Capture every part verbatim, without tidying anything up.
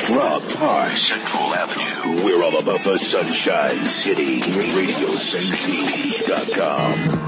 Rock Park, Central Avenue. We're all about the Sunshine City. Radio Saint Pete dot com.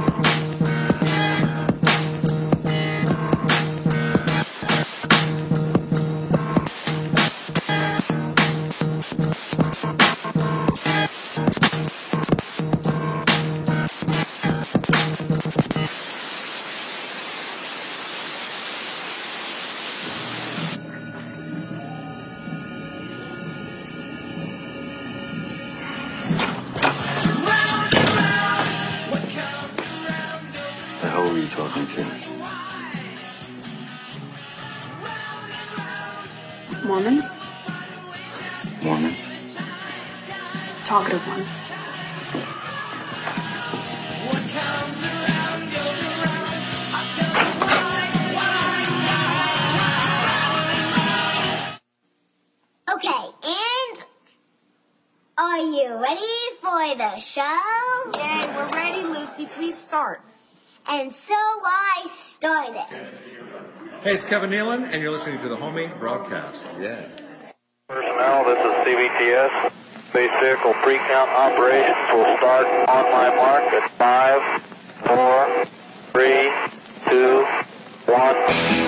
Mormons? Mormons? Talkative ones. Okay, and are you ready for the show? Yay, we're ready, Lucy. Please start. And so I started. Hey, it's Kevin Nealon, and you're listening to the Homemade Broadcast. Yeah. Personnel, this is C B T S. Space Vehicle Pre-Count Operations will start on my mark at five, four, three, two, one.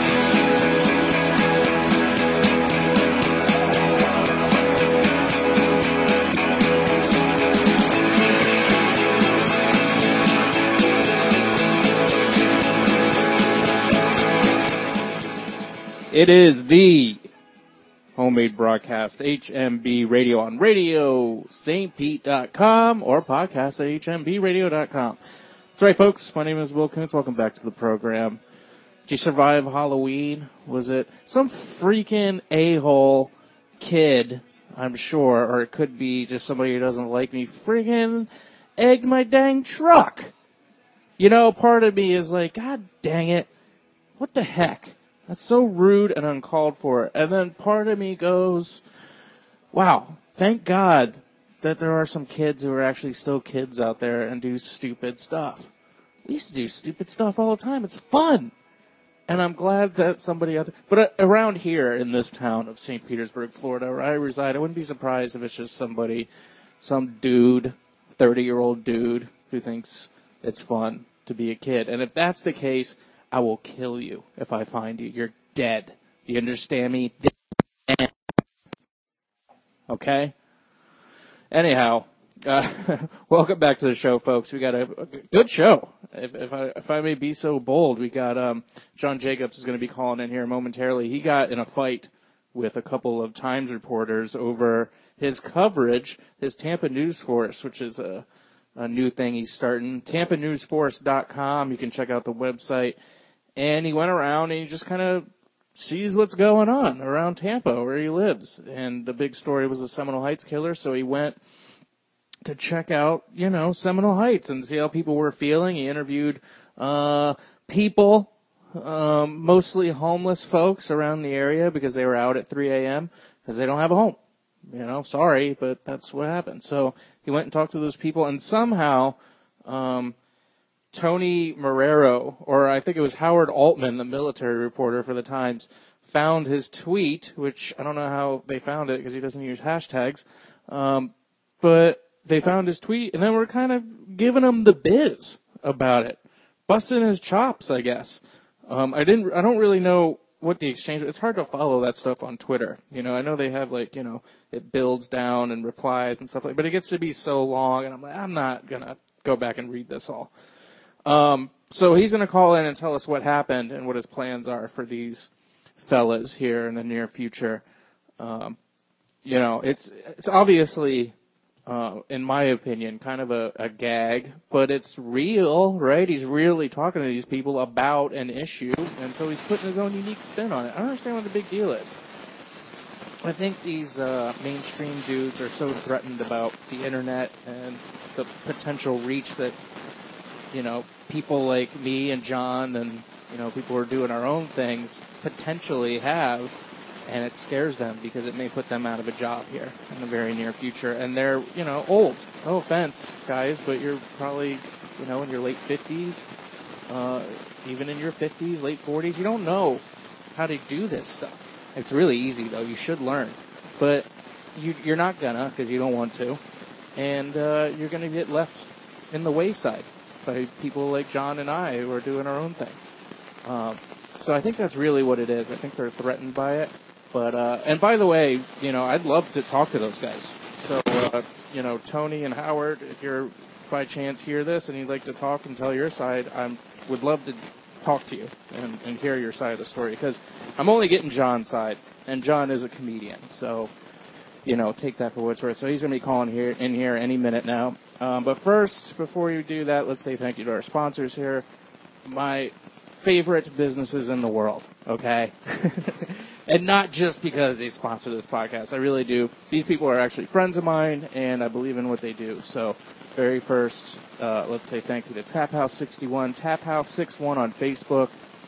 It is the Homemade Broadcast, H M B Radio on Radio Saint Pete dot com or podcast at H M B radio dot com. That's right, folks. My name is Will Kuntz. Welcome back to the program. Did you survive Halloween? Was it some freaking a-hole kid, I'm sure, or it could be just somebody who doesn't like me, friggin' egged my dang truck? You know, part of me is like, God dang it, what the heck? That's so rude and uncalled for. And then part of me goes, wow, thank God that there are some kids who are actually still kids out there and do stupid stuff. We used to do stupid stuff all the time. It's fun. And I'm glad that somebody out there, but uh, around here in this town of Saint Petersburg, Florida, where I reside, I wouldn't be surprised if it's just somebody, some dude, thirty-year-old dude who thinks it's fun to be a kid. And if that's the case, I will kill you if I find you. You're dead. Do you understand me? Dead. Okay? Anyhow, uh, welcome back to the show, folks. We got a, a good show. If, if I if I may be so bold, we got um, John Jacobs is going to be calling in here momentarily. He got in a fight with a couple of Times reporters over his coverage, his Tampa News Force, which is a, a new thing he's starting. Tampa News Force dot com. You can check out the website. And he went around and he just kind of sees what's going on around Tampa, where he lives. And the big story was the Seminole Heights killer, so he went to check out, you know, Seminole Heights and see how people were feeling. He interviewed uh people, um, mostly homeless folks around the area because they were out at three a.m. because they don't have a home. You know, sorry, but that's what happened. So he went and talked to those people, and somehow um Tony Marrero, or I think it was Howard Altman, the military reporter for the Times, found his tweet, which I don't know how they found it because he doesn't use hashtags, um, but they found his tweet and then we're kind of giving him the biz about it, busting his chops, I guess. Um, I didn't, I don't really know what the exchange. It's hard to follow that stuff on Twitter. You know, I know they have like, you know, it builds down and replies and stuff like, but it gets to be so long, and I'm like, I'm not gonna go back and read this all. Um, so he's going to call in and tell us what happened and what his plans are for these fellas here in the near future. Um, you know, it's, it's obviously, uh, in my opinion, kind of a, a gag, but it's real, right? He's really talking to these people about an issue, and so he's putting his own unique spin on it. I don't understand what the big deal is. I think these, uh, mainstream dudes are so threatened about the internet and the potential reach that, you know, people like me and John and, you know, people who are doing our own things potentially have, and it scares them because it may put them out of a job here in the very near future. And they're, you know, old. No offense, guys, but you're probably, you know, in your late fifties, uh, even in your fifties, late forties. You don't know how to do this stuff. It's really easy, though. You should learn. but you, you're not gonna because you don't want to, and uh, you're gonna get left in the wayside by people like John and I who are doing our own thing. Um, so I think that's really what it is. I think they're threatened by it. But uh, and by the way, you know, I'd love to talk to those guys. So uh, you know, Tony and Howard, if you're by chance hear this and you'd like to talk and tell your side, I would love to talk to you and, and hear your side of the story, because I'm only getting John's side, and John is a comedian. So you know, take that for what it's worth. So he's going to be calling here in here any minute now. Um, but first, before you do that, let's say thank you to our sponsors here. My favorite businesses in the world, okay? And not just because they sponsor this podcast. I really do. These people are actually friends of mine, and I believe in what they do. So very first, uh, let's say thank you to Tap House sixty-one, Tap House sixty-one on Facebook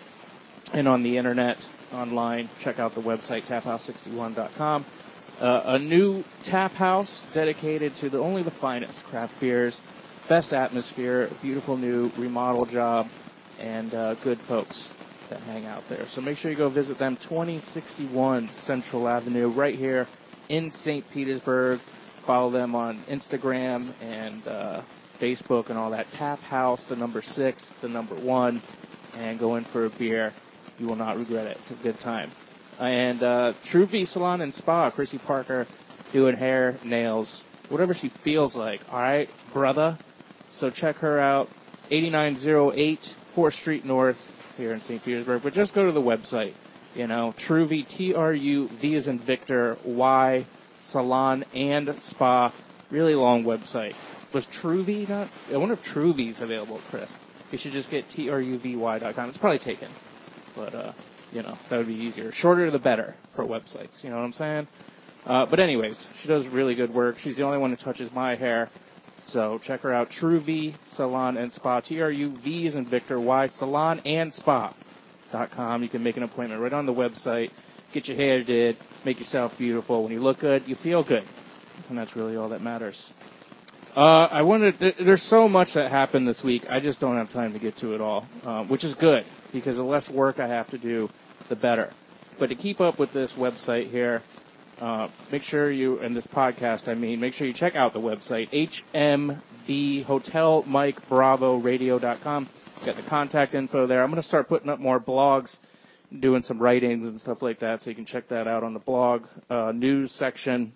and on the internet, online. Check out the website, tap house sixty-one dot com. Uh, a new tap house dedicated to the only the finest craft beers, best atmosphere, beautiful new remodel job, and uh, good folks that hang out there. So make sure you go visit them, twenty sixty-one Central Avenue, right here in Saint Petersburg. Follow them on Instagram and uh, Facebook and all that. Tap House, the number six, the number one, and go in for a beer. You will not regret it. It's a good time. And uh, True V Salon and Spa, Chrissy Parker, doing hair, nails, whatever she feels like. All right, brother. So check her out, eighty-nine oh eight fourth Street North here in Saint Petersburg. But just go to the website, you know, True V, T R U V as in Victor, Y, Salon and Spa. Really long website. Was True V not? I wonder if True V is available, Chris. You should just get T R U V Y dot com. It's probably taken, but uh. You know, that would be easier. Shorter the better for websites, you know what I'm saying? Uh, but anyways, she does really good work. She's the only one who touches my hair. So check her out, True V Salon and Spa, T R U V as in Victor, Y, Salon and Spa dot com. You can make an appointment right on the website, get your hair did, make yourself beautiful. When you look good, you feel good. And that's really all that matters. Uh, I wanted, there's so much that happened this week. I just don't have time to get to it all, uh, which is good, because the less work I have to do, the better. But to keep up with this website here, uh, make sure you, and this podcast, I mean, make sure you check out the website, H M B Hotel Mike Bravo Radio dot com. Got the contact info there. I'm going to start putting up more blogs, doing some writings and stuff like that, so you can check that out on the blog, uh, news section.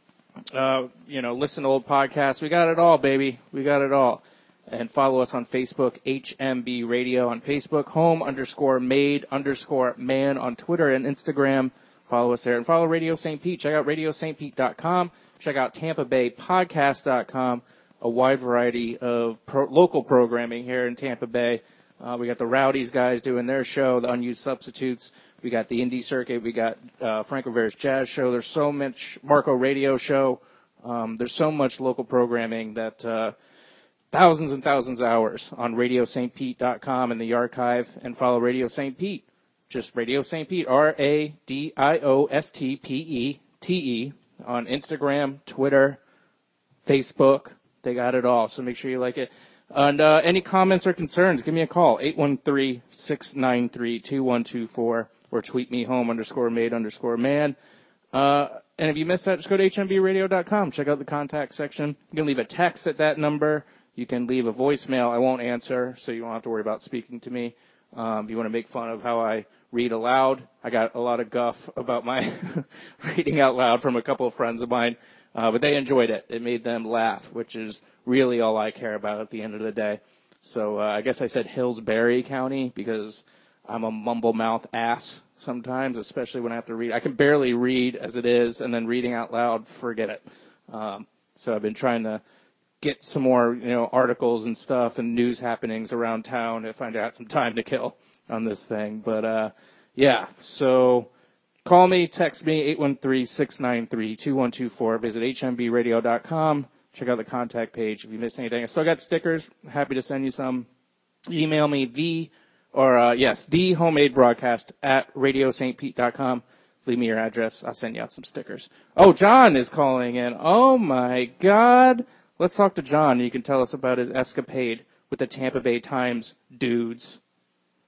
Uh, you know, listen to old podcasts. We got it all, baby. We got it all. And follow us on Facebook, H M B Radio on Facebook, home underscore made underscore man on Twitter and Instagram. Follow us there. And follow Radio Saint Pete. Check out radio saint pete dot com. Check out tampa bay podcast dot com. A wide variety of pro- local programming here in Tampa Bay. Uh, we got the Rowdies guys doing their show, the Unused Substitutes. We got the Indie Circuit. We got uh, Frank Rivera's Jazz Show. There's so much Marco Radio Show. Um, there's so much local programming that uh, thousands and thousands of hours on radio saint pete dot com in the archive. And follow Radio Saint Pete. Just Radio Saint Pete, R A D I O S T P E T E on Instagram, Twitter, Facebook. They got it all, so make sure you like it. And uh, any comments or concerns, give me a call, eight one three, six nine three, two one two four, or tweet me home underscore made underscore man. Uh, and if you missed that, just go to H M B radio dot com. Check out the contact section. You can leave a text at that number. You can leave a voicemail. I won't answer, so you don't have to worry about speaking to me. Um, if you want to make fun of how I read aloud, I got a lot of guff about my reading out loud from a couple of friends of mine. Uh, but they enjoyed it. It made them laugh, which is really all I care about at the end of the day. So uh, I guess I said Hillsbury County because I'm a mumble mouth ass sometimes, especially when I have to read. I can barely read as it is, and then reading out loud, forget it. Um, so I've been trying to get some more, you know, articles and stuff and news happenings around town if I got some time to kill on this thing. But uh, yeah, so call me, text me, eight one three, six nine three, two one two four. Visit H M B radio dot com. Check out the contact page if you missed anything. I still got stickers. Happy to send you some. Email me the, or uh, yes, the homemade broadcast at radio saint pete dot com. Leave me your address. I'll send you out some stickers. Oh, John is calling in. Oh my God. Let's talk to John. You can tell us about his escapade with the Tampa Bay Times dudes.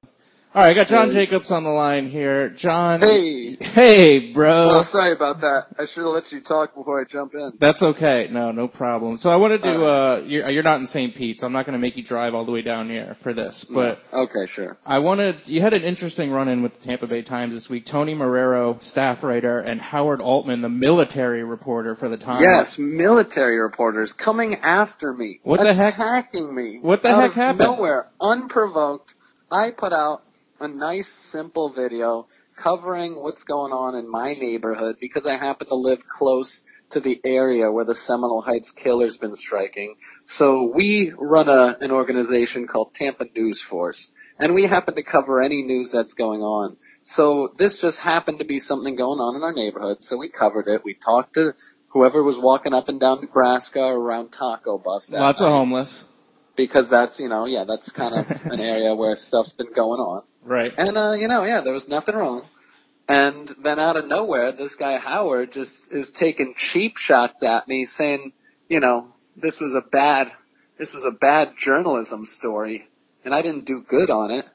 All right, I got John Jacobs on the line here. John. Hey. Hey, bro. Oh, sorry about that. I should have let you talk before I jump in. That's okay. No, no problem. So I want to do, right. uh, you're, you're not in Saint Pete, so I'm not going to make you drive all the way down here for this. But no. Okay, sure. I wanted, you had an interesting run-in with the Tampa Bay Times this week. Tony Marrero, staff writer, and Howard Altman, the military reporter for the Times. Yes, military reporters coming after me. What the heck? Attacking me. What the out heck of happened? Nowhere. Unprovoked. I put out a nice, simple video covering what's going on in my neighborhood because I happen to live close to the area where the Seminole Heights killer's been striking. So we run a, an organization called Tampa News Force, and we happen to cover any news that's going on. So this just happened to be something going on in our neighborhood, so we covered it. We talked to whoever was walking up and down Nebraska or around Taco Bus. That Lots night. of homeless. Because that's, you know, yeah, that's kind of an area where stuff's been going on. Right. And, uh, you know, yeah, there was nothing wrong. And then out of nowhere, this guy Howard just is taking cheap shots at me saying, you know, this was a bad, this was a bad journalism story, and I didn't do good on it.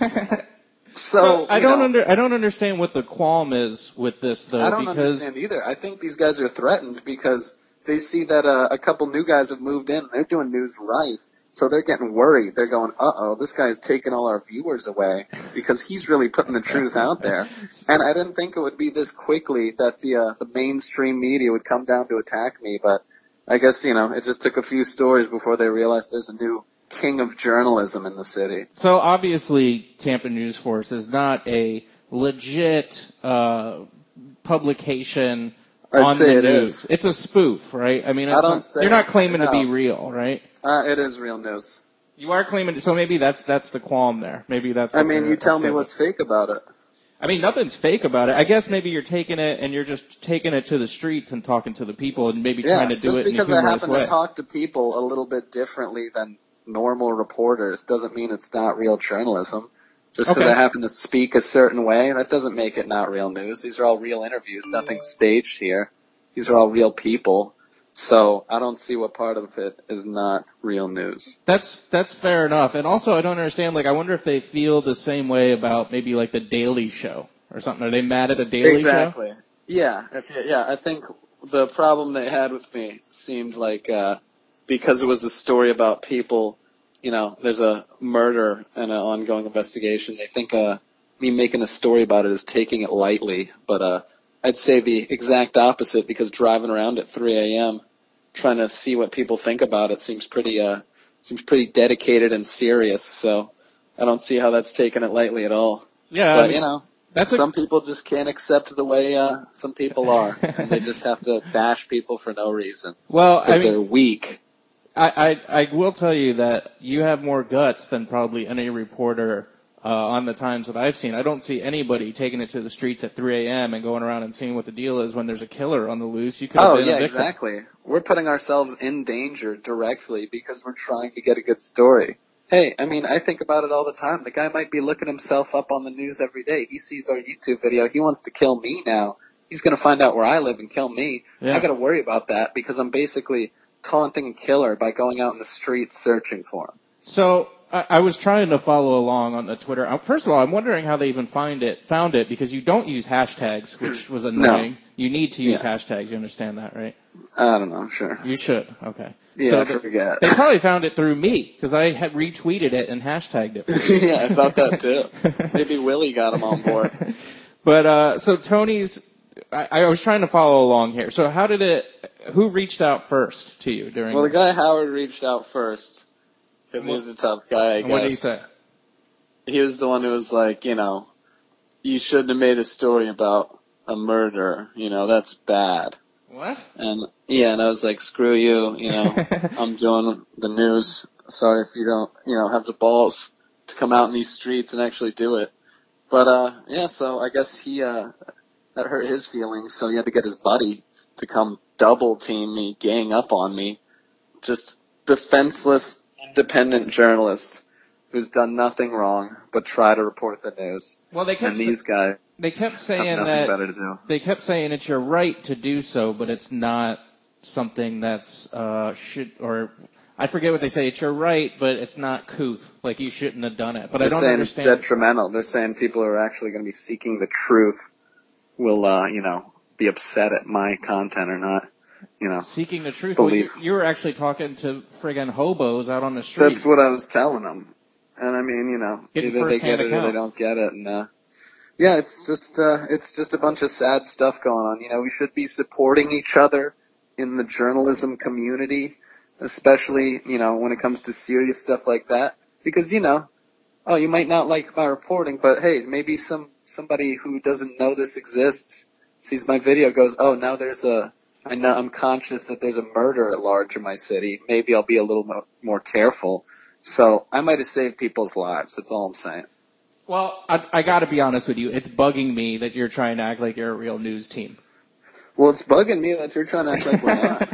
so, so I don't know, under, I don't understand what the qualm is with this though. I don't because understand either. I think these guys are threatened because they see that uh, a couple new guys have moved in. They're doing news right. So they're getting worried. They're going, uh-oh, this guy's taking all our viewers away because he's really putting the truth out there. And I didn't think it would be this quickly that the uh, the mainstream media would come down to attack me. But I guess, you know, it just took a few stories before they realized there's a new king of journalism in the city. So obviously Tampa News Force is not a legit uh publication I'd on say the it news. is. It's a spoof, right? I mean, it's I don't not, say you're not it. claiming No. to be real, right? Uh, it is real news. You are claiming, so maybe that's that's the qualm there. Maybe that's. I what mean, they're you tell me upset what's with. fake about it. I mean, nothing's fake about it. I guess maybe you're taking it and you're just taking it to the streets and talking to the people and maybe Yeah, trying to do just it in a because I humorous happen way. to talk to people a little bit differently than normal reporters doesn't mean it's not real journalism. Just because Okay. I happen to speak a certain way, that doesn't make it not real news. These are all real interviews. Nothing's staged here. These are all real people. So I don't see what part of it is not real news. That's that's fair enough. And also, I don't understand. Like, I wonder if they feel the same way about maybe like the Daily Show or something. Are they mad at the Daily exactly. Show? Yeah. If, yeah. I think the problem they had with me seemed like uh because it was a story about people. You know, there's a murder and an ongoing investigation. They think uh me making a story about it is taking it lightly, but uh. I'd say the exact opposite because driving around at three a.m. trying to see what people think about it seems pretty, uh, seems pretty dedicated and serious. So I don't see how that's taking it lightly at all. Yeah. But, I mean, you know, that's some a, people just can't accept the way, uh, some people are. And they just have to bash people for no reason. well, I Because mean, they're weak. I, I I will tell you that you have more guts than probably any reporter Uh, on the Times that I've seen. I don't see anybody taking it to the streets at three a.m. and going around and seeing what the deal is when there's a killer on the loose. You could have Oh, been yeah, a victim. exactly. We're putting ourselves in danger directly because we're trying to get a good story. Hey, I mean, I think about it all the time. The guy might be looking himself up on the news every day. He sees our YouTube video. He wants to kill me now. He's going to find out where I live and kill me. Yeah. I got to worry about that because I'm basically taunting a killer by going out in the streets searching for him. So I, I was trying to follow along on the Twitter. Uh, First of all, I'm wondering how they even find it, found it, because you don't use hashtags, which was annoying. No. You need to use Yeah. hashtags. You understand that, right? I don't know, sure. You should. Okay. Yeah, so I th- forget. They probably found it through me because I had retweeted it and hashtagged it. Yeah, I thought that too. Maybe Willie got him on board. But uh so Tony's, I, I was trying to follow along here. So how did it? Who reached out first to you during? Well, the this? guy Howard reached out first because he was a tough guy, I And guess. what did he say? He was the one who was like, you know, you shouldn't have made a story about a murder. You know, that's bad. What? And yeah, and I was like, screw you. You know, I'm doing the news. Sorry if you don't, you know, have the balls to come out in these streets and actually do it. But uh, yeah, so I guess he uh, that hurt his feelings. So he had to get his buddy to come double team me, gang up on me. Just defenseless, independent journalist who's done nothing wrong but try to report the news. Well, they kept And these guys they kept have saying nothing that better to do. they kept saying it's your right to do so, but it's not something that's uh should or I forget what they say. It's your right, but it's not couth. Like, you shouldn't have done it. But They're I don't saying understand. it's detrimental. They're saying people who are actually going to be seeking the truth will, uh, you know, be upset at my content or not. You know, seeking the truth. Well, you, you were actually talking to friggin' hobos out on the street. That's what I was telling them. And I mean, you know, Getting either they get it account. or they don't get it. And, uh, yeah, it's just, uh, it's just a bunch of sad stuff going on. You know, we should be supporting each other in the journalism community, especially, you know, when it comes to serious stuff like that. Because, you know, oh, you might not like my reporting, but hey, maybe some, somebody who doesn't know this exists sees my video, goes, oh, now there's a, I know I'm conscious that there's a murder at large in my city. Maybe I'll be a little mo- more careful. So I might have saved people's lives. That's all I'm saying. Well, I, I got to be honest with you. It's bugging me that you're trying to act like you're a real news team. Well, it's bugging me that you're trying to act like we're not.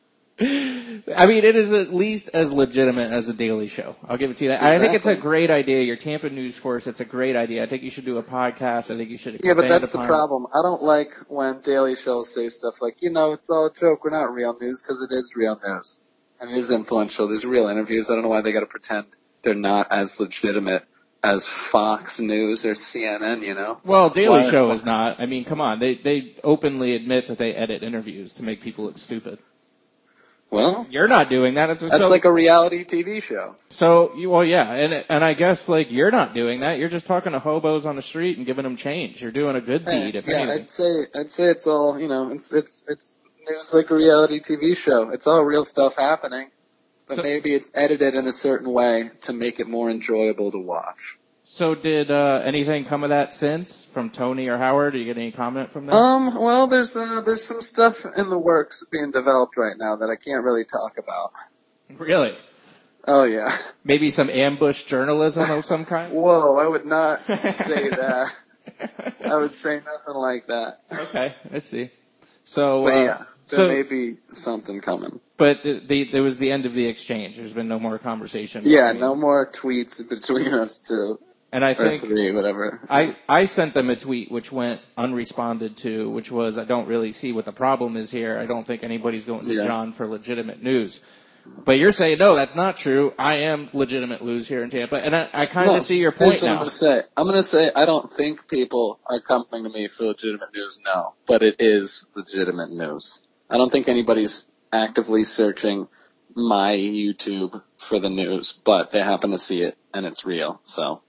I mean, it is at least as legitimate as the Daily Show. I'll give it to you that. Exactly. I think it's a great idea. Your Tampa News Force, it's a great idea. I think you should do a podcast. I think you should expand Yeah, but that's upon the problem. I don't like when Daily Shows say stuff like, you know, it's all a joke. We're not real news, because it is real news. And it is influential. There's real interviews. I don't know why they got to pretend they're not as legitimate as Fox News or C N N, you know? Well, Daily why? Show is not. I mean, come on. They they openly admit that they edit interviews to make people look stupid. Well, you're not doing that. It's, that's so, like a reality T V show. So, you, well, yeah, and and I guess like you're not doing that. You're just talking to hobos on the street and giving them change. You're doing a good deed, hey, if yeah, anything. I'd say I'd say it's all, you know, it's it's it's news like a reality T V show. It's all real stuff happening, but so, maybe it's edited in a certain way to make it more enjoyable to watch. So did uh anything come of that since from Tony or Howard? Did you get any comment from them? Um, well, there's uh, there's some stuff in the works being developed right now that I can't really talk about. Really? Oh yeah. Maybe some ambush journalism of some kind? Whoa, I would not say that. I would say nothing like that. Okay, I see. So, but uh, yeah, there so, may be something coming. But the, there was the end of the exchange. There's been no more conversation. Yeah, no more tweets between us two. And I think, or three, whatever. I, I sent them a tweet which went unresponded to, which was, I don't really see what the problem is here. I don't think anybody's going to yeah. John for legitimate news. But you're saying, no, that's not true. I am legitimate news here in Tampa. And I, I kind of no, see your point here's what now. I'm going to say. I'm going to say I don't think people are coming to me for legitimate news, no. But it is legitimate news. I don't think anybody's actively searching my YouTube for the news, but they happen to see it, and it's real, so...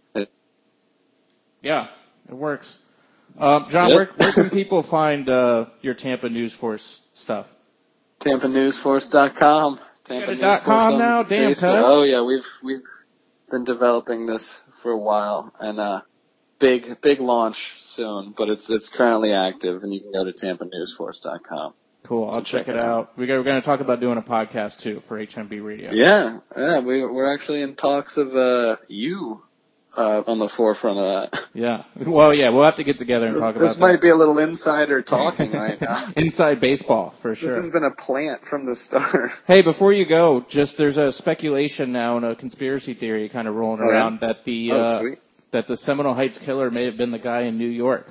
Yeah, it works. Uh, John, yep. where, where can people find uh, your Tampa News Force stuff? Tampa News Force dot com. Tampa dot com now? Damn, Facebook. Tess. Oh, yeah, we've we've been developing this for a while, and uh, big big launch soon, but it's it's currently active, and you can go to Tampa News Force dot com. Cool, I'll check, check it out. out. We got, we're going to talk about doing a podcast, too, for H M B Radio. Yeah, yeah, we, we're actually in talks of uh, you... Uh, on the forefront of that. Yeah. Well, yeah, we'll have to get together and talk this about This that. might be a little insider talking right now. Inside baseball, for sure. This has been a plant from the start. Hey, before you go, just there's a speculation now and a conspiracy theory kind of rolling oh, around yeah? that the oh, uh, sweet. that the Seminole Heights killer may have been the guy in New York.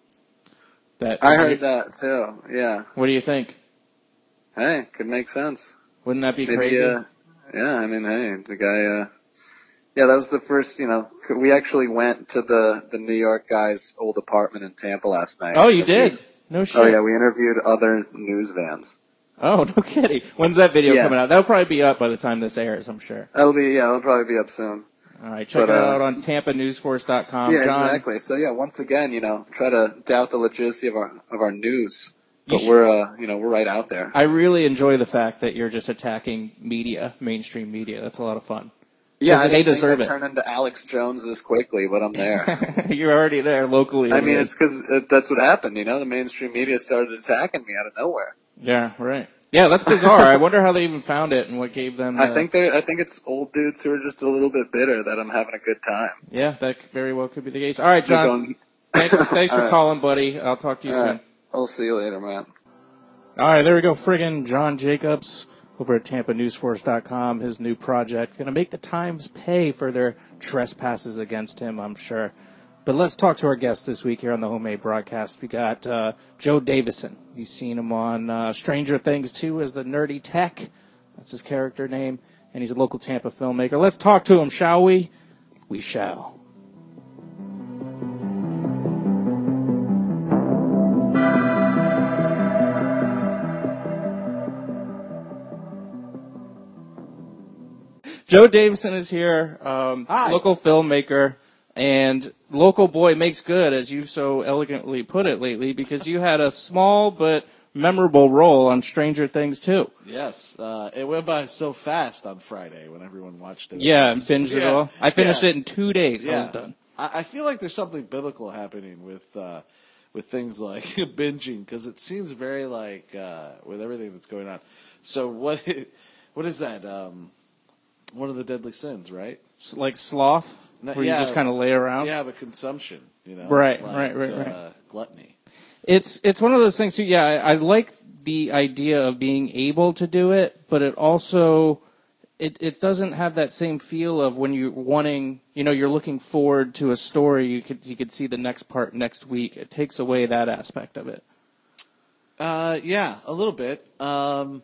That I heard that too. Yeah. What do you think? Hey, could make sense. Wouldn't that be Maybe, crazy? Uh, yeah, I mean, hey, the guy. Uh, Yeah, that was the first, you know, we actually went to the, the New York guy's old apartment in Tampa last night. Oh, you did? No shit. Oh yeah, we interviewed other news vans. Oh, no kidding. When's that video yeah. coming out? That'll probably be up by the time this airs, I'm sure. That'll be, yeah, it'll probably be up soon. Alright, check but, it uh, out on Tampa News Force dot com. Yeah, John, exactly. So yeah, once again, you know, try to doubt the legitimacy of our, of our news. But should, we're, uh, you know, we're right out there. I really enjoy the fact that you're just attacking media, mainstream media. That's a lot of fun. Yeah, I they didn't deserve think it. I'd turn into Alex Jones this quickly, but I'm there. You're already there locally. I mean, it's because it, that's what happened. You know, the mainstream media started attacking me out of nowhere. Yeah, right. Yeah, that's bizarre. I wonder how they even found it and what gave them. I think they I think it's old dudes who are just a little bit bitter that I'm having a good time. Yeah, that very well could be the case. All right, John. Going... thanks, thanks for right. calling, buddy. I'll talk to you All soon. Right. I'll see you later, man. All right, there we go. Friggin' John Jacobs over at Tampa News Force dot com, his new project. Going to make the Times pay for their trespasses against him, I'm sure. But let's talk to our guest this week here on the Homemade Broadcast. We got uh, Joe Davison. You've seen him on uh, Stranger Things two as the Nerdy Tech. That's his character name. and he's a local Tampa filmmaker. Let's talk to him, shall we? We shall. Joe Davison is here, um, local filmmaker, and local boy makes good, as you so elegantly put it lately, because you had a small but memorable role on Stranger Things too. Yes, uh, it went by so fast on Friday when everyone watched it. Yeah, and binged yeah. it all. I finished yeah. it in two days. Yeah. I was done. I, I feel like there's something biblical happening with uh, with things like binging, because it seems very like uh, with everything that's going on. So what what is that? Um, one of the deadly sins, right? Like sloth, No, where yeah, you just kind of lay around. Yeah, but consumption, you know, Right, like, right, right, uh, right. Gluttony. It's it's one of those things. Too, yeah, I, I like the idea of being able to do it, but it also it it doesn't have that same feel of when you're wanting, you know, you're looking forward to a story. You could you could see the next part next week. It takes away that aspect of it. Uh, yeah, a little bit. Um,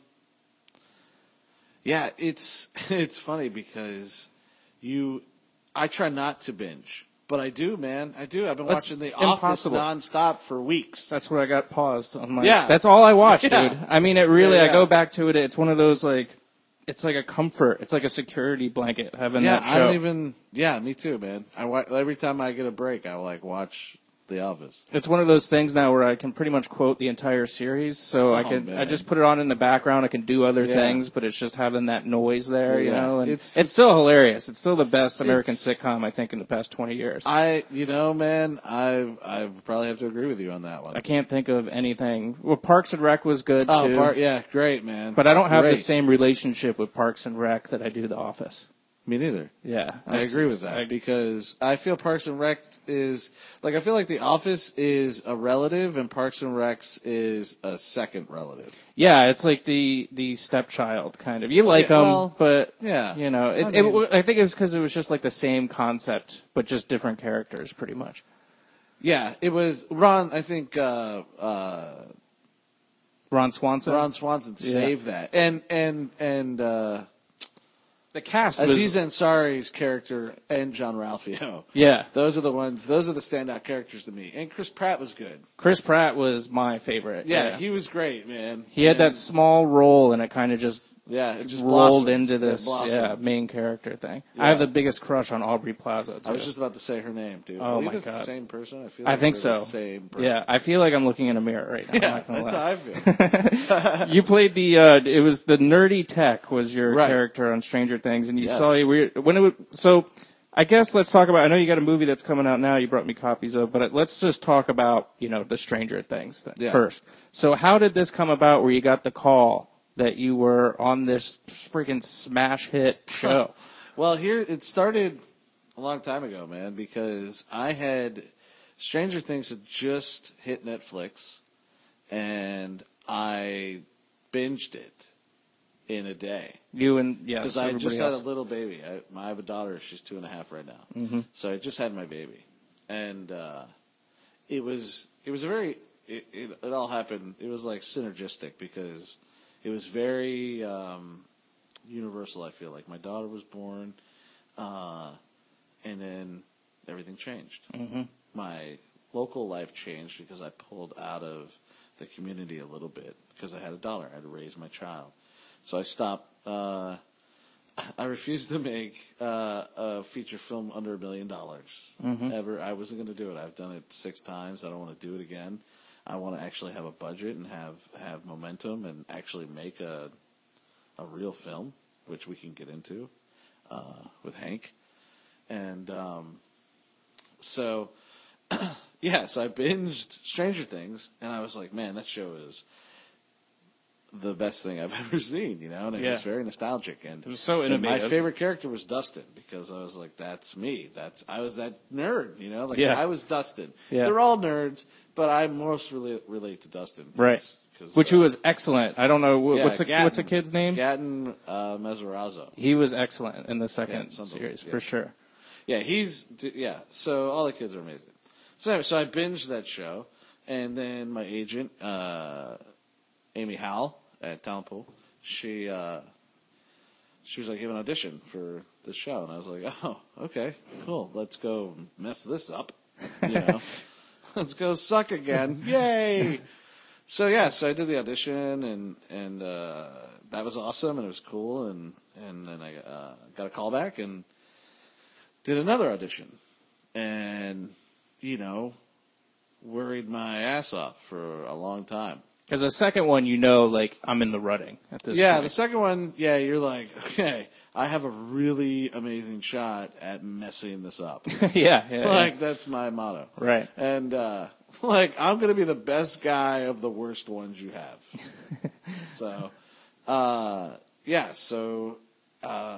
yeah, it's it's funny because you, I try not to binge, but I do, man. I do. I've been That's watching The impossible. Office nonstop for weeks. That's where I got paused on my. Yeah. That's all I watch, Yeah. dude. I mean, it really. Yeah, yeah. I go back to it. It's one of those like, it's like a comfort. It's like a security blanket having Yeah, that I show. don't even. Yeah, me too, man. I wa- every time I get a break, I like watch The Office. It's one of those things now where I can pretty much quote the entire series, so I Oh, can man. I just put it on in the background. I can do other Yeah. things, but it's just having that noise there, you Yeah. know. And It's- it's, it's still hilarious. It's still the best American It's- sitcom I think in the past twenty years. I, you know, man, I I probably have to agree with you on that one. I can't think of anything. Well, Parks and Rec was good Oh, too, Par- yeah, great, man. but I don't have Great. the same relationship with Parks and Rec that I do The Office. Me neither. Yeah, I that's- agree with that I- because I feel Parks and Rec is like I feel like The Office is a relative and Parks and Rec is a second relative. Yeah, it's like the the stepchild kind of. You like Yeah, them, well, but yeah. you know, it, I it, mean- I think it was because it was just like the same concept, but just different characters, pretty much. Yeah, it was Ron. I think uh, uh, Ron Swanson. Ron Swanson Yeah. saved that, and and and uh, The cast was, Aziz Ansari's character and John Ralphio. yeah. Those are the ones. Those are the standout characters to me. And Chris Pratt was good. Chris Pratt was my favorite. Yeah, Yeah, he was great, man. he had And, that small role, and it kind of just yeah, it just rolled blossomed. into It this blossomed. yeah main character thing. Yeah. I have the biggest crush on Aubrey Plaza. Too. I was just about to say her name, dude. Oh, Are we my the God. same person? I feel. I Like think we're so. The same person. Yeah, I feel like I'm looking in a mirror right now. I'm Yeah, not gonna that's lie. how I feel. You played the, uh, it was the nerdy tech was your Right. character on Stranger Things, and you Yes. saw, you were, when it was, so, I guess let's talk about, I know you got a movie that's coming out now, you brought me copies of, but let's just talk about, you know, the Stranger Things thing Yeah. first. So how did this come about where you got the call that you were on this freaking smash hit show? Well, here it started a long time ago, man, because I had Stranger Things had just hit Netflix, and I binged it in a day. You and, yes, Because I everybody just had else. a little baby. I, I have a daughter. She's two and a half right now. Mm-hmm. So I just had my baby, and uh, it was it was a very it, it, it all happened. It was like synergistic because it was very um, universal. I feel like my daughter was born, uh, and then everything changed. Mm-hmm. My local life changed because I pulled out of the community a little bit because I had a daughter. I had to raise my child. So I stopped. Uh, I refused to make uh, a feature film under a million dollars Mhm. ever. I wasn't going to do it. I've done it six times. I don't want to do it again. I want to actually have a budget and have, have momentum and actually make a a real film, which we can get into uh, with Hank. And um, so, yeah, so I binged Stranger Things, and I was like, man, that show is the best thing I've ever seen, you know, and it Yeah. was very nostalgic. And It was so and my innovative. favorite character was Dustin because I was like, that's me. That's I was that nerd, you know, like Yeah. I was Dustin. Yeah. They're all nerds, but I most relate, relate to Dustin. 'cause- Right. 'cause, Which uh, he was excellent. I don't know, wh- yeah, what's the, Gatton. what's the kid's name? Gatton uh, Mezzarazzo. He was excellent in the Yeah, second something- series, yeah. for sure. Yeah, he's yeah. So all the kids are amazing. So anyway, so I binged that show, and then my agent, uh, Amy Howell at Talent Pool, she uh, she was like, "You have an audition for the show," and I was like, "Oh, okay, cool. Let's go mess this up. You know, let's go suck again. Yay!" So yeah, so I did the audition, and and uh, that was awesome, and it was cool, and and then I uh, got a call back and did another audition, and you know, worried my ass off for a long time. Because the second one, you know, like, I'm in the running at this yeah, point. the second one, yeah, you're like, okay, I have a really amazing shot at messing this up. yeah, yeah. Like, yeah. that's my motto. Right. And, uh, like, I'm going to be the best guy of the worst ones you have. so, uh, yeah, so, uh,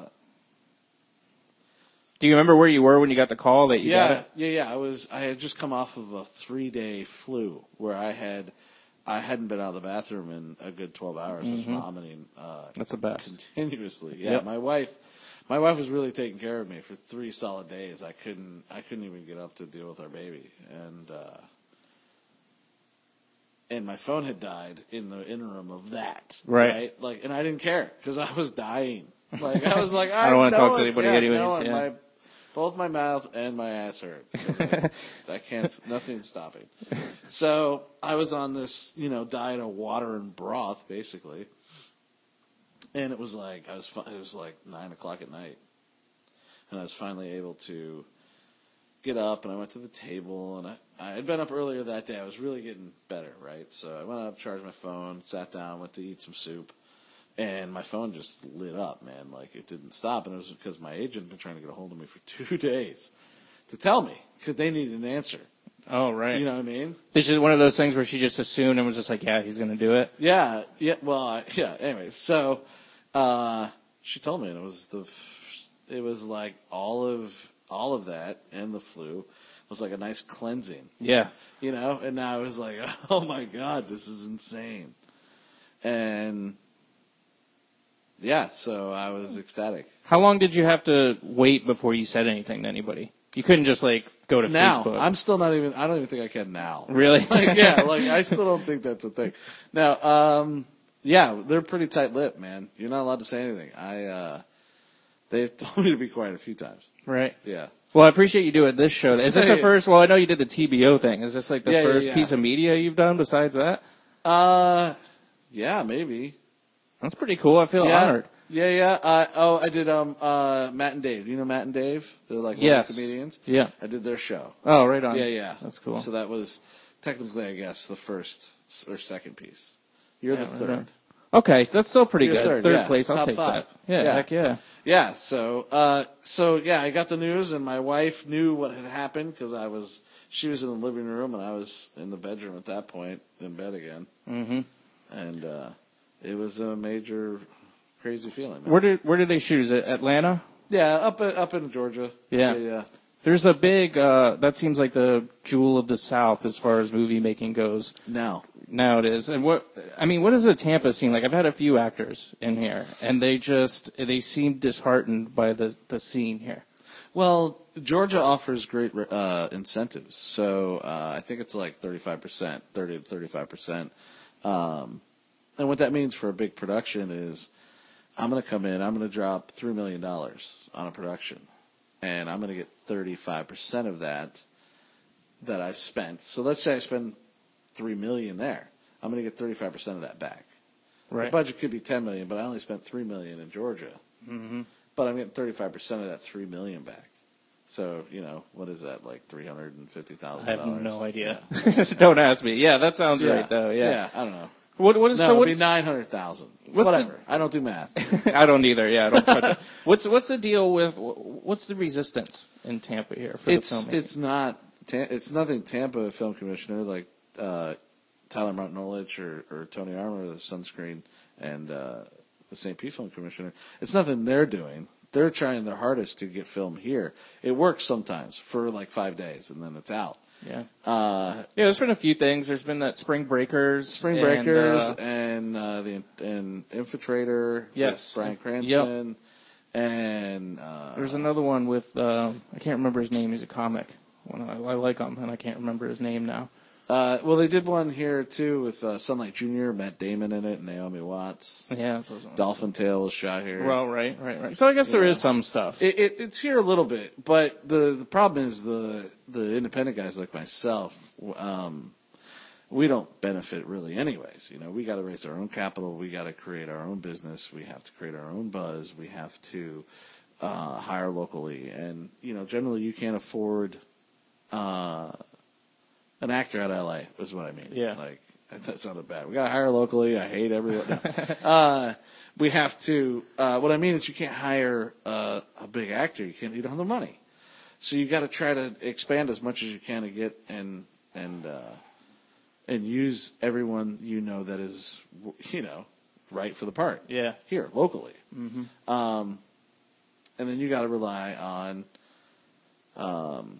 do you remember where you were when you got the call that you yeah, got it? Yeah, yeah, I was, I had just come off of a three day flu where I had, I hadn't been out of the bathroom in a good twelve hours. Mm-hmm. I was vomiting, uh, That's the best. Continuously. Yeah, yep. my wife, my wife was really taking care of me for three solid days. I couldn't, I couldn't even get up to deal with our baby. And, uh, and my phone had died in the interim of that. Right. right? Like, and I didn't care because I was dying. Like, I was like, I, I don't want to no talk one, to anybody yeah, anyways. No one, yeah. my, both my mouth and my ass hurt. I, I can't, nothing's stopping. So I was on this, you know, diet of water and broth, basically. And it was like, I was, it was like nine o'clock at night. And I was finally able to get up, and I went to the table, and I, I had been up earlier that day. I was really getting better, right? So I went up, charged my phone, sat down, went to eat some soup. And my phone just lit up, man. Like, it didn't stop. And it was because my agent had been trying to get a hold of me for two days to tell me, because they needed an answer. Oh, right. You know what I mean? This is one of those things where she just assumed and was just like, yeah, he's going to do it. Yeah. Yeah. Well, I, yeah. Anyway, so, uh, she told me, and it was the, it was like all of, all of that and the flu was like a nice cleansing. Yeah. You know? And now I was like, oh my God, this is insane. And, yeah, so I was ecstatic. How long did you have to wait before you said anything to anybody? You couldn't just, like, go to now, Facebook. I'm still not even, I don't even think I can now. Really? Like, yeah, like, I still don't think that's a thing. Now, um, yeah, they're pretty tight-lipped, man. You're not allowed to say anything. I, uh, they've told me to be quiet a few times. Right. Yeah. Well, I appreciate you doing this show. Is this the first, well, I know you did the T B O thing. Is this, like, the yeah, first yeah, yeah. piece of media you've done besides that? Uh, yeah, maybe. That's pretty cool. I feel yeah. honored. Yeah, yeah. Uh, oh, I did, um, uh, Matt and Dave. Do you know Matt and Dave? They're like yes. comedians. Yeah. I did their show. Oh, right on. Yeah, yeah. That's cool. So that was technically, I guess, the first or second piece. You're yeah, the third. Right. Okay, that's still pretty You're good. Third, third yeah. place, I'll Top take five. that. Yeah, yeah, heck yeah. Yeah, so, uh, so yeah, I got the news, and my wife knew what had happened because I was, she was in the living room, and I was in the bedroom at that point, in bed again. Mm-hmm. And, uh, it was a major, crazy feeling. Man. Where did, where did they shoot? Is it Atlanta? Yeah, up, up in Georgia. Yeah. Yeah, yeah. There's a big, uh, that seems like the jewel of the South as far as movie making goes. Now. Now it is. And what, I mean, what does the Tampa scene like? I've had a few actors in here, and they just, they seem disheartened by the, the scene here. Well, Georgia offers great, uh, incentives. So, uh, I think it's like thirty-five percent, thirty to thirty-five percent. Um, and what that means for a big production is I'm going to come in, I'm going to drop three million dollars on a production. And I'm going to get thirty-five percent of that that I've spent. So let's say I spend three million dollars there. I'm going to get thirty-five percent of that back. Right. The budget could be ten million dollars, but I only spent three million dollars in Georgia. Mm-hmm. But I'm getting thirty-five percent of that three million dollars back. So, you know, what is that, like three hundred fifty thousand dollars? I have no idea. Yeah. Don't ask me. Yeah, that sounds yeah. right, though. Yeah. Yeah, I don't know. What, what is, no, so it'd what's, be nine hundred thousand. What's Whatever. the, I don't do math. I don't either. Yeah, I don't touch it. What's, what's the deal with, what's the resistance in Tampa here for it's, the filmmaking? It's not, it's nothing Tampa Film Commissioner like, uh, Tyler Martin-Olich or, or Tony Armour, the Sunscreen, and, uh, the Saint Pete Film Commissioner. It's nothing they're doing. They're trying their hardest to get film here. It works sometimes for like five days and then it's out. Yeah. Uh, yeah, there's been a few things. There's been that Spring Breakers. Spring Breakers and, uh, and, uh, the, and Infiltrator. Yes. With Bryan Cranston. Yep. And, uh. There's another one with, uh, I can't remember his name. He's a comic. One I, I like him and I can't remember his name now. Uh, well, they did one here too with uh, Sunlight Junior, Matt Damon in it, and Naomi Watts. Yeah, that's what Dolphin Tale was shot here. Well, right, right, right. So I guess there yeah. is some stuff. It, it, it's here a little bit, but the the problem is the the independent guys like myself, um, we don't benefit really, anyways. You know, we got to raise our own capital, we got to create our own business, we have to create our own buzz, we have to uh, hire locally, and you know, generally you can't afford. Uh, An actor out of L A is what I mean. Yeah. Like, that sounded bad. We got to hire locally. I hate everyone. No. uh, we have to, uh, what I mean is you can't hire uh, a big actor. You can't, you don't have the money. So you got to try to expand as much as you can to get and, and, uh, and use everyone you know that is, you know, right for the part. Yeah. Here, locally. Mm-hmm. Um, and then you got to rely on, um,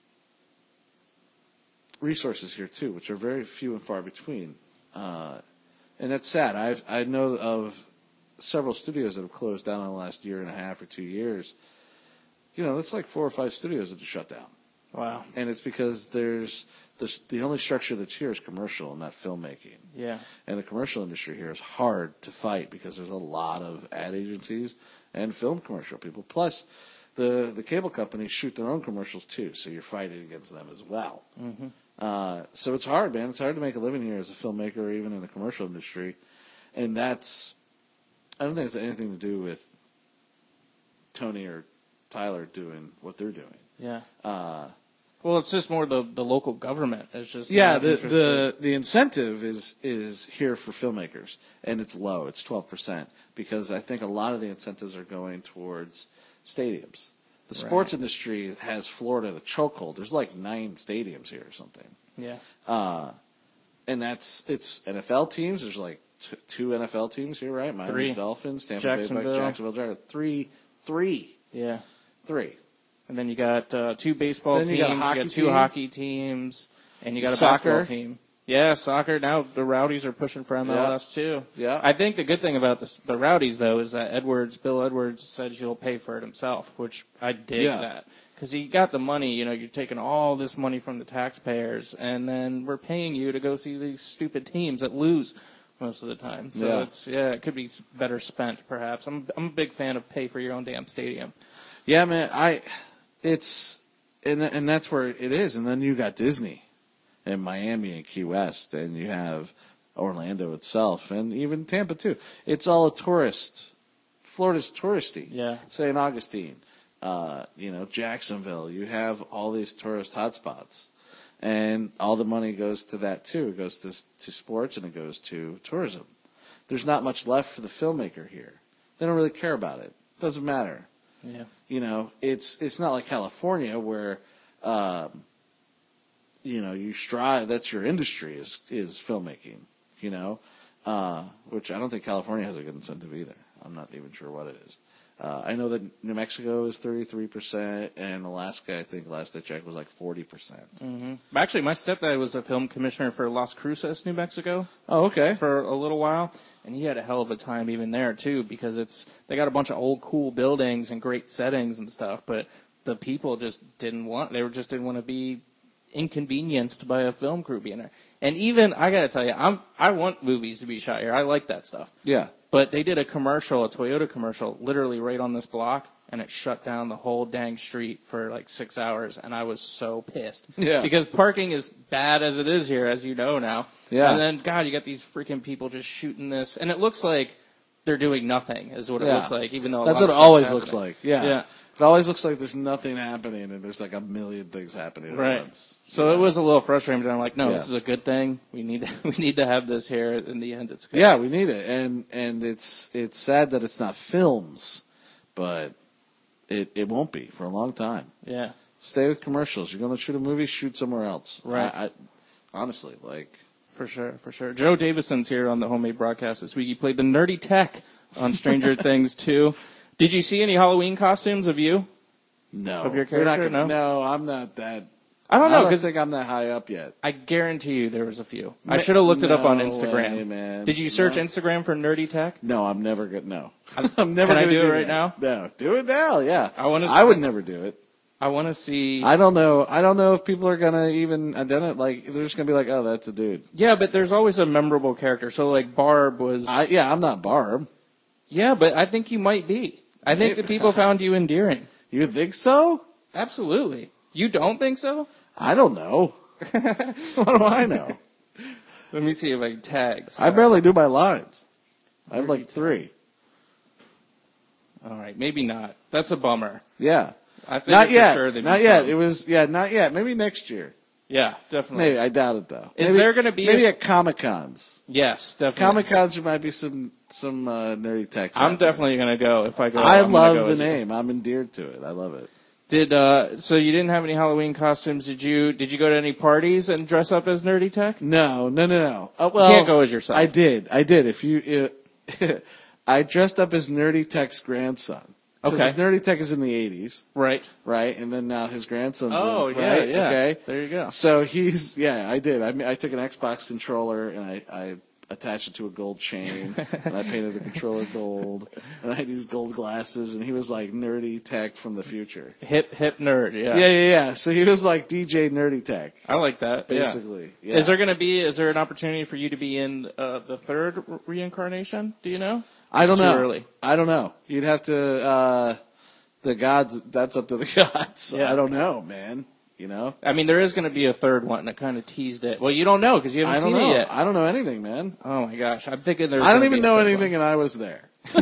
resources here too, which are very few and far between, uh, and that's sad. I've I know of several studios that have closed down in the last year and a half or two years. You know, that's like four or five studios that have shut down. Wow. And it's because there's the the only structure that's here is commercial and not filmmaking. Yeah. And the commercial industry here is hard to fight because there's a lot of ad agencies and film commercial people. Plus, the the cable companies shoot their own commercials too, so you're fighting against them as well. Mm-hmm. Uh, so it's hard, man. It's hard to make a living here as a filmmaker or even in the commercial industry. And that's, I don't think it's anything to do with Tony or Tyler doing what they're doing. Yeah. Uh, well, it's just more the, the local government. It's just, yeah, the, the, the incentive is, is here for filmmakers, and it's low. It's twelve percent because I think a lot of the incentives are going towards stadiums. The sports right. industry has Florida at a chokehold. There's like nine stadiums here or something. Yeah. Uh, and that's, it's N F L teams. There's like t- two N F L teams here, right? Miami three. Dolphins, Tampa Jacksonville. Bay Bucks, Jacksonville Jaguars. Three, three. Yeah. Three. And then you got uh, two baseball then teams, you got, a hockey you got two team. hockey teams, and you got a Soccer. basketball team. Yeah, soccer. Now the Rowdies are pushing for M L S yeah. too. Yeah. I think the good thing about this, the Rowdies though is that Edwards, Bill Edwards said he'll pay for it himself, which I dig yeah. that. Because he got the money, you know, you're taking all this money from the taxpayers, and then we're paying you to go see these stupid teams that lose most of the time. So yeah. it's, yeah, it could be better spent perhaps. I'm, I'm a big fan of pay for your own damn stadium. Yeah, man, I, it's, and, and that's where it is. And then you got Disney. And Miami and Key West, and you have Orlando itself, and even Tampa too. It's all a tourist. Florida's touristy. Yeah. Saint Augustine, uh, you know, Jacksonville. You have all these tourist hotspots, and all the money goes to that too. It goes to to sports and it goes to tourism. There's not much left for the filmmaker here. They don't really care about it. Doesn't matter. Yeah. You know, it's it's not like California where. Um, You know, you strive, that's your industry is, is filmmaking, you know, uh, which I don't think California has a good incentive either. I'm not even sure what it is. Uh, I know that New Mexico is thirty-three percent and Alaska, I think last I checked was like forty percent. Mm-hmm. Actually, my stepdad was a film commissioner for Las Cruces, New Mexico. Oh, okay. For a little while. And he had a hell of a time even there too, because it's, they got a bunch of old cool buildings and great settings and stuff, but the people just didn't want, they were just didn't want to be inconvenienced by a film crew being there. And even, I gotta tell you, I'm, I want movies to be shot here. I like that stuff. Yeah. But they did a commercial, a Toyota commercial, literally right on this block, and it shut down the whole dang street for like six hours, and I was so pissed. Yeah. Because parking is bad as it is here, as you know now. Yeah. And then, God, you got these freaking people just shooting this, and it looks like they're doing nothing, is what it Yeah. looks like, even though a That's lot what of it always stuff's looks happening. like. Yeah. Yeah. It always looks like there's nothing happening and there's like a million things happening at Right. once. So it was a little frustrating, but I'm like, no, Yeah. this is a good thing. We need to, we need to have this here. In the end, it's good. Yeah, we need it. And, and it's, it's sad that it's not films, but it, it won't be for a long time. Yeah. Stay with commercials. You're going to shoot a movie, shoot somewhere else. Right. I, I, honestly, like. For sure, for sure. Joe Davison's here on the Homemade Broadcast this week. He played the nerdy tech on Stranger Things two. Did you see any Halloween costumes of you? No. Of your They're not character? gonna- No? No, I'm not that. I don't know, I don't 'cause think I'm that high up yet. I guarantee you there was a few. I Ma- should have looked it up on no Instagram. way, man. Did you search No. Instagram for nerdy tech? No, I'm never gonna, no. I'm never Can I gonna do it do right that. now? No. Do it now, yeah. I wanna- I would never do it. I want to see. I don't know. I don't know if people are gonna even identify. Like, they're just gonna be like, "Oh, that's a dude." Yeah, but there's always a memorable character. So, like, Barb was. I, yeah, I'm not Barb. Yeah, but I think you might be. I think that people found you endearing. You think so? Absolutely. You don't think so? I don't know. What do I know? Let me see if I can tag. I barely do my lines. I have like three. All right, maybe not. That's a bummer. Yeah. I think Not for yet. sure there'd be Not yet. some. It was, yeah, not yet. Maybe next year. Yeah, definitely. Maybe. I doubt it though. Is maybe, there going to be maybe a... at Comic-Cons? Yes, definitely. Comic-Cons there might be some, some, uh, nerdy text. I'm definitely going to go if I go. I I'm love go the name. I'm endeared to it. I love it. Did, uh, so you didn't have any Halloween costumes. Did you, did you go to any parties and dress up as Nerdy Tech? No, no, no, no. Uh, well, you can't go as yourself. I did. I did. If you, uh, I dressed up as Nerdy Tech's grandson. Okay. Nerdy Tech is in the eighties. Right. Right. And then now his grandson's Oh, in, yeah, right? yeah. Okay. There you go. So he's, yeah, I did. I mean, I took an Xbox controller and I, I attached it to a gold chain and I painted the controller gold and I had these gold glasses and he was like Nerdy Tech from the future. Hip, hip nerd, yeah. Yeah, yeah, yeah. So he was like D J Nerdy Tech. I like that. Basically. Yeah. Yeah. Is there going to be, is there an opportunity for you to be in, uh, the third reincarnation? Do you know? I don't Too know. early. I don't know. You'd have to, uh, the gods, that's up to the gods. Yeah. I don't know, man. You know? I mean, there is going to be a third one that kind of teased it. Well, you don't know because you haven't I don't seen know. it yet. I don't know anything, man. Oh my gosh. I'm thinking there's I don't gonna even be a know third anything one. and I was there.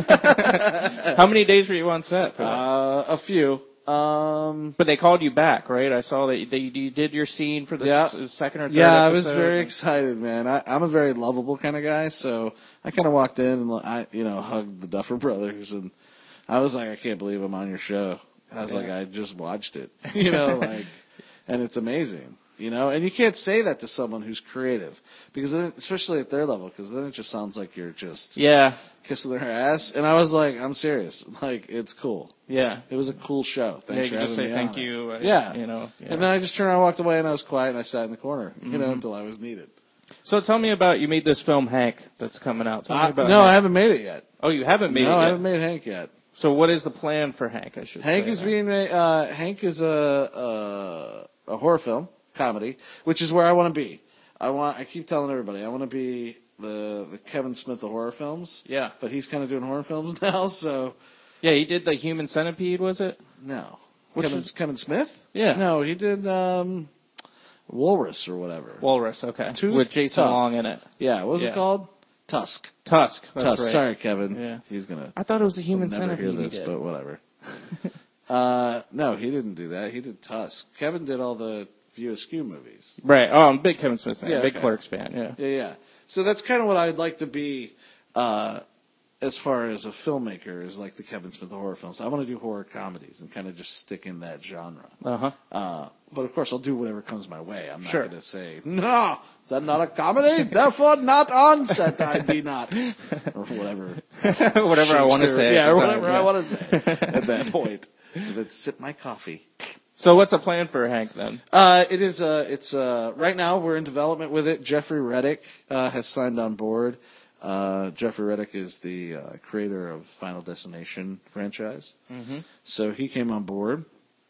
How many days were you on set for that? Uh, a few. Um, But they called you back, right? I saw that you, that you did your scene for the Yeah. s- second or third yeah, I episode. was very excited, man. I, I'm a very lovable kind of guy, so I kind of walked in and I, you know, hugged the Duffer Brothers and I was like, I can't believe I'm on your show. I was Yeah. like, I just watched it, you know, like, and it's amazing, you know, and you can't say that to someone who's creative because then, especially at their level, because then it just sounds like you're just Yeah, kissing their ass. And I was like, I'm serious. Like, it's cool. yeah. It was a cool show. Thanks Yeah, you for can just having say me on thank it. you. uh, Yeah. You know. Yeah. And then I just turned around, walked away, and I was quiet, and I sat in the corner, you Mm-hmm. know, until I was needed. So tell me about, you made this film, Hank, that's coming out. Tell me Uh, about no, Hank. I haven't made it yet. Oh, you haven't made no, it I yet? haven't made Hank yet. So what is the plan for Hank, I should Hank say? is then? being a, uh, Hank is a, a, a horror film, comedy, which is where I want to be. I want, I keep telling everybody, I want to be the, the Kevin Smith of horror films. Yeah. But he's kind of doing horror films now, so. Yeah, he did the Human Centipede, was it? No. Which Kevin, was- Kevin Smith? Yeah. No, he did, um, Walrus or whatever. Walrus, okay. Tooth With Jason Tough. Long in it. Yeah, what was Yeah. it called? Tusk. Tusk, that's Tusk. right. Sorry, Kevin. Yeah. He's gonna. I thought it was the Human he'll never Centipede hear he this, did. but whatever. uh, no, he didn't do that. He did Tusk. Kevin did all the View Askew movies. Right. Oh, I'm a big Kevin Smith fan. Yeah, big okay. Clerks fan, yeah. Yeah, yeah. So that's kind of what I'd like to be, uh, as far as a filmmaker, is like the Kevin Smith of horror films. I want to do horror comedies and kind of just stick in that genre. Uh-huh. Uh, but of course, I'll do whatever comes my way. I'm not Sure. going to say, no, is that not a comedy? Therefore, not on set, I be not. Or whatever. Whatever I want to Shakespeare- say. Yeah, at or the time, whatever yeah. I want to say at that point. Let's sip my coffee. So what's the plan for Hank then? Uh, it is, uh, it's, uh, right now we're in development with it. Jeffrey Reddick, uh, has signed on board. Uh, Jeffrey Reddick is the, uh, creator of Final Destination franchise. Mm-hmm. So he came on board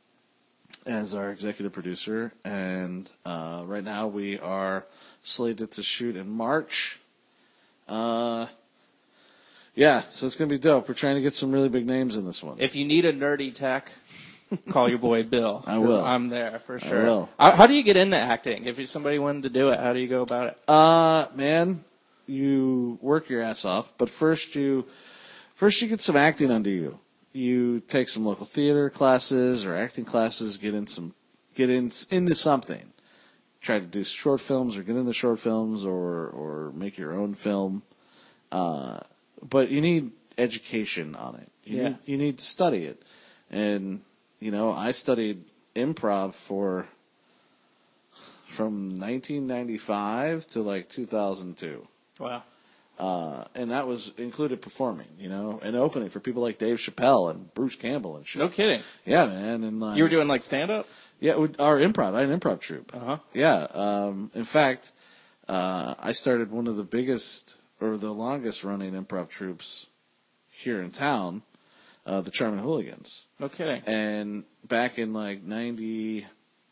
as our executive producer, and, uh, right now we are slated to shoot in March. Uh, yeah, so it's gonna be dope. We're trying to get some really big names in this one. If you need a nerdy tech, call your boy Bill. I 'cause will. I'm there for sure. will. How, how do you get into acting? If somebody wanted to do it, how do you go about it? Uh, man, you work your ass off, but first you, first you get some acting under you. You take some local theater classes or acting classes, get in some, get in, into something. Try to do short films or get into short films or, or make your own film. Uh, but you need education on it. You Yeah. need, you need to study it. And, you know, I studied improv for, from nineteen ninety-five to like two thousand two. Wow. Uh, and that was included performing, you know, and opening for people like Dave Chappelle and Bruce Campbell and shit. No kidding. Yeah, man. And like, You were doing like stand up? yeah, with our improv. I had an improv troupe. Uh huh. Yeah. Um, in fact, uh, I started one of the biggest or the longest running improv troupes here in town, uh, the Charming Hooligans. No kidding. And back in like ninety.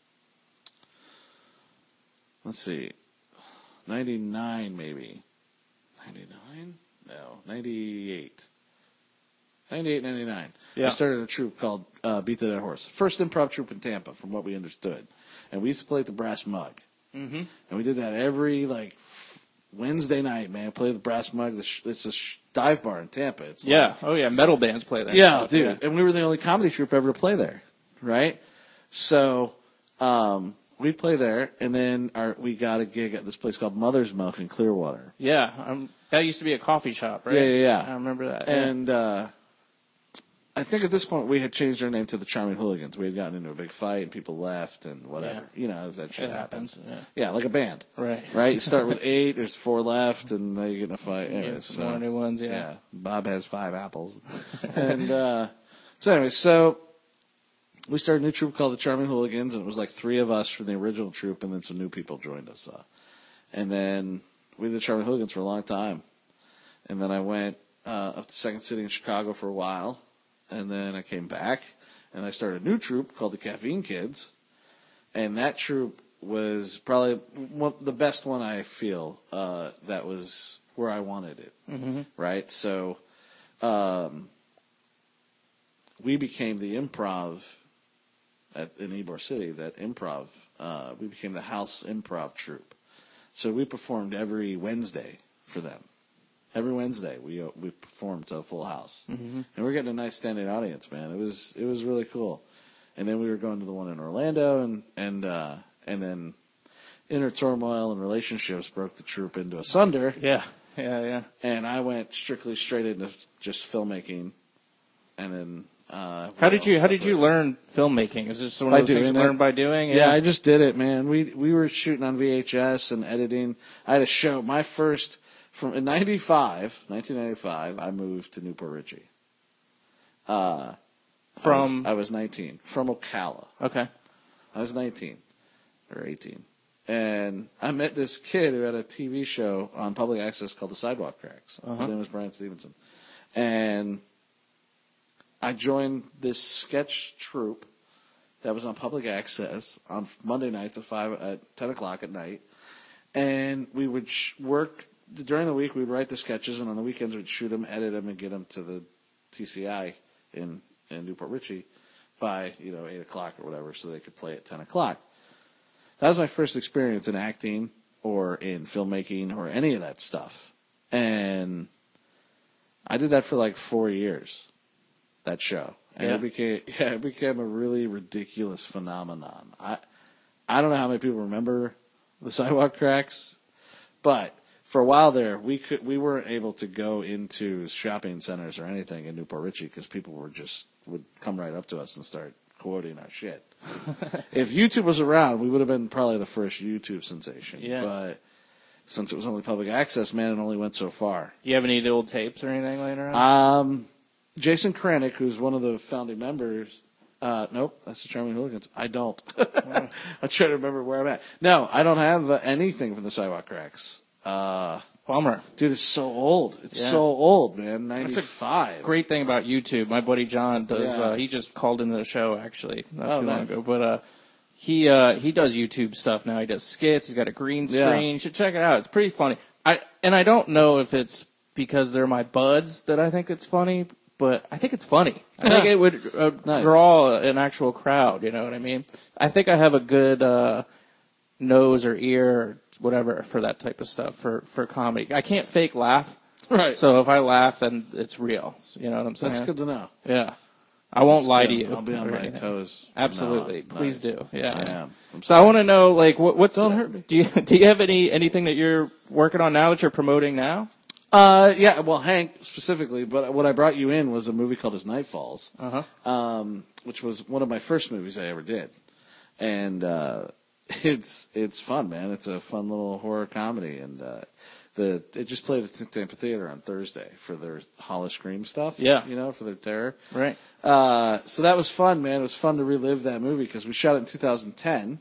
Let's see, ninety-nine maybe. ninety-nine? No, ninety-eight. ninety-eight, ninety-nine. Yeah. I started a troupe called uh, Beat the Dead Horse. First improv troupe in Tampa, from what we understood. And we used to play at the Brass Mug. Mm-hmm. And we did that every, like, Wednesday night, man. Play the Brass Mug. It's a sh- dive bar in Tampa. It's yeah. Like, oh, yeah. Metal bands play there. yeah, stuff. dude. Yeah. And we were the only comedy troupe ever to play there, right? So, um, we'd play there, and then our, we got a gig at this place called Mother's Milk in Clearwater. Yeah. Um, that used to be a coffee shop, right? Yeah, yeah, yeah. I remember that. And, uh, I think at this point we had changed our name to the Charming Hooligans. We had gotten into a big fight and people left and whatever. Yeah. You know, as that shit It happens. happens, yeah. Yeah, like a band. Right. Right? You start with eight, there's four left, and then you get in a fight. Yeah, Anyways, some so, more new ones, yeah. yeah. Bob has five apples. and, uh, so anyway, so we started a new troupe called the Charming Hooligans, and it was like three of us from the original troupe, and then some new people joined us. Uh, and then we did the Charming Hooligans for a long time. And then I went, uh, up to Second City in Chicago for a while. And then I came back, and I started a new troupe called the Caffeine Kids. And that troupe was probably one, the best one I feel, uh, that was where I wanted it. Mm-hmm. Right? So, um, we became the improv at, in Ybor City, that improv, uh, we became the house improv troupe. So we performed every Wednesday for them. Every Wednesday we uh, we performed to a full house, mm-hmm. and we we're getting a nice standing audience, man. It was it was really cool. And then we were going to the one in Orlando, and and uh, and then inner turmoil and relationships broke the troupe into asunder. Yeah, yeah, yeah. And I went strictly straight into just filmmaking, and then. Uh, how did you How did you learn filmmaking? Is this one of those things you learned by doing? Yeah. yeah, I just did it, man. We we were shooting on V H S and editing. I had a show. My first. From in ninety-five, nineteen ninety-five, I moved to Newport Richie. Uh, From? I was, I was nineteen. From Ocala. Okay. I was nineteen. Or eighteen. And I met this kid who had a T V show on public access called The Sidewalk Cracks. Uh-huh. His name was Brian Stevenson. And I joined this sketch troupe that was on public access on Monday nights at five, at ten o'clock at night. And we would sh- work... During the week, we'd write the sketches, and on the weekends, we'd shoot them, edit them, and get them to the T C I in, in Newport Richie by, you know, eight o'clock or whatever, so they could play at ten o'clock. That was my first experience in acting or in filmmaking or any of that stuff. And I did that for like four years, that show. And yeah. it became, yeah, it became a really ridiculous phenomenon. I, I don't know how many people remember the Sidewalk Cracks, but for a while there, we could we weren't able to go into shopping centers or anything in Newport Richie because people were just would come right up to us and start quoting our shit. If YouTube was around, we would have been probably the first YouTube sensation. Yeah. But since it was only public access, man, it only went so far. Do you have any of the old tapes or anything laying around? Um, Jason Kranick, who's one of the founding members. Uh, nope, that's the Charming Hooligans. I don't. I'm trying to remember where I'm at. No, I don't have uh, anything from the Sidewalk Cracks. Uh, Bummer. Dude, it's so old. It's yeah. so old, man. ninety-five. That's a great thing about YouTube. My buddy John does, yeah. uh, he just called into the show actually not oh, too nice. long ago, but, uh, he, uh, he does YouTube stuff now. He does skits. He's got a green screen. Yeah. You should check it out. It's pretty funny. I, and I don't know if it's because they're my buds that I think it's funny, but I think it's funny. I think it would uh, nice. draw an actual crowd, you know what I mean? I think I have a good, uh, nose or ear or whatever for that type of stuff for, for comedy. I can't fake laugh. Right. So if I laugh, then it's real. You know what I'm saying? That's good to know. Yeah. I won't That's lie good. to you. I'll be on or my anything. toes. Absolutely. No, Please nice. do. Yeah. I am. I'm So I sorry. want to know, like, what, what's, Don't hurt me. do you, do you have any, anything that you're working on now that you're promoting now? Uh, yeah, well, Hank specifically, but what I brought you in was a movie called As Night Falls, Uh-huh. um, which was one of my first movies I ever did. And, uh, it's, it's fun, man. It's a fun little horror comedy. And, uh, the, it just played at the Tampa Theater on Thursday for their Hall of Scream stuff. Yeah. You know, for their terror. Right. Uh, so that was fun, man. It was fun to relive that movie because we shot it in two thousand ten.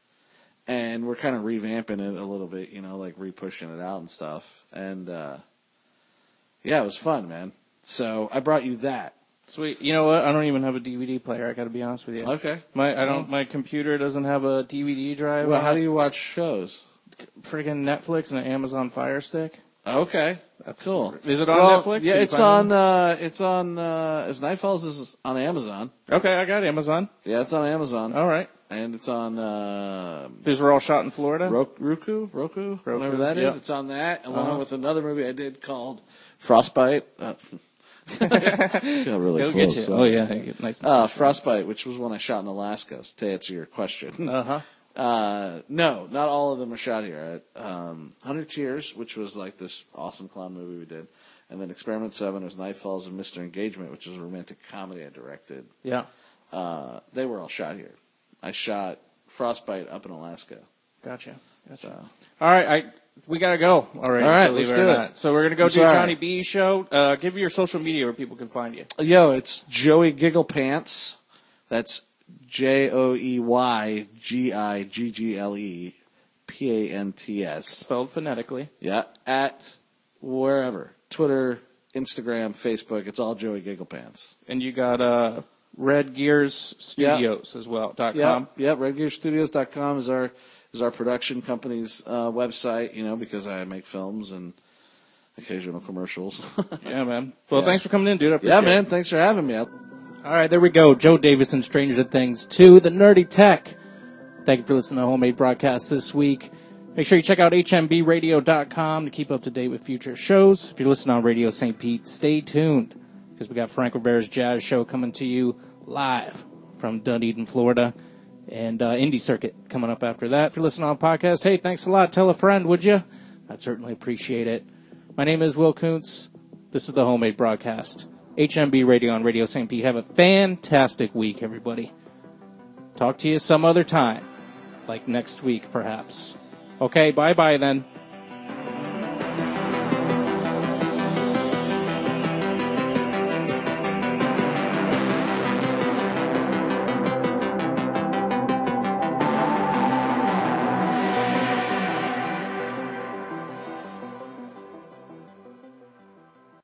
And we're kind of revamping it a little bit, you know, like re-pushing it out and stuff. And, uh, yeah, it was fun, man. So I brought you that. Sweet. You know what? I don't even have a D V D player. I got to be honest with you. Okay. My I don't. My computer doesn't have a D V D drive. Well, how do you watch shows? Friggin' Netflix and an Amazon Fire Stick. Okay, That's cool. Is it on well, Netflix? Yeah, Can you it's find on. Uh, it's on. Uh, as Nightfalls is on Amazon. it? Okay, I got Amazon. Yeah, it's on Amazon. All right. And it's on. Uh, These were all shot in Florida. Ro- Roku, Roku, Roku, whatever that is. yep. It's on that, along Uh-huh. with another movie I did called Frostbite. Uh, got really It'll close. get you. so- Oh yeah, you get nice. And Uh, Frostbite, which was one I shot in Alaska, to answer your question. Uh huh. Uh, no, not all of them are shot here. Um, one hundred Cheers, which was like this awesome clown movie we did. And then Experiment seven was Nightfalls and Mister Engagement, which is a romantic comedy I directed. Yeah. Uh, they were all shot here. I shot Frostbite up in Alaska. Gotcha. Gotcha. So, All right, I we gotta go already. All right, believe let's it or do it. not. So we're gonna go I'm do sorry. Johnny B's show. Uh, give me your social media where people can find you. yo, it's Joey Giggle Pants. That's J O E Y G I G G L E P A N T S. Spelled phonetically. Yeah, at wherever. Twitter, Instagram, Facebook, it's all Joey Giggle Pants. And you got uh, Red Gears Studios as well. Dot Yeah, com. yeah, red gear studios dot com is our is our production company's uh, website, you know, because I make films and occasional commercials. Yeah, man. Well, Yeah. thanks for coming in, dude. I Yeah, appreciate man, it. thanks for having me. All right, there we go. Joe Davison, Stranger Things two, The Nerdy Tech. Thank you for listening to Homemade Broadcast this week. Make sure you check out H M B radio dot com to keep up to date with future shows. If you're listening on Radio Saint Pete, stay tuned because we got Frank Rivera's Jazz Show coming to you live from Dunedin, Florida, and uh, Indie Circuit coming up after that. If you're listening on podcast, hey, thanks a lot. Tell a friend, would you? I'd certainly appreciate it. My name is Will Kuntz. This is the Homemade Broadcast. H M B Radio on Radio Saint Pete. Have a fantastic week, everybody. Talk to you some other time, like next week, perhaps. Okay, bye-bye then.